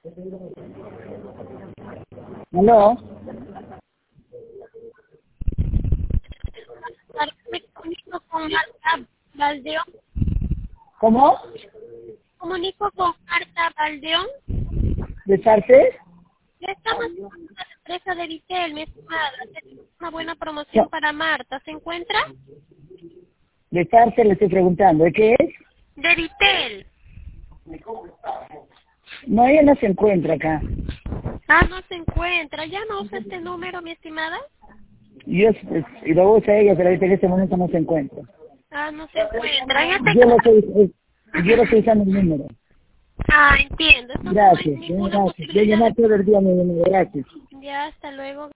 ¿Aló? Me comunico con Marta Valdeón. ¿Cómo? Comunico con Marta Valdeón. ¿De parte? Le estamos llamando a la empresa de Vitel, mi estimada. Tenemos una buena promoción para Marta. ¿Se encuentra? De parte le estoy preguntando. ¿De qué es? De Vitel. No, ella no se encuentra acá. Ah, no se encuentra. ¿Ya no usa este número, mi estimada? Y lo usa ella, pero ahorita en este momento no se encuentra. Ah, no se encuentra. En este Yo lo caso... estoy usando el número. Ah, entiendo. Entonces no hay Gracias, ninguna gracias. Yo posibilidad llamé de... todo el día a mi número. Gracias. Ya, hasta luego.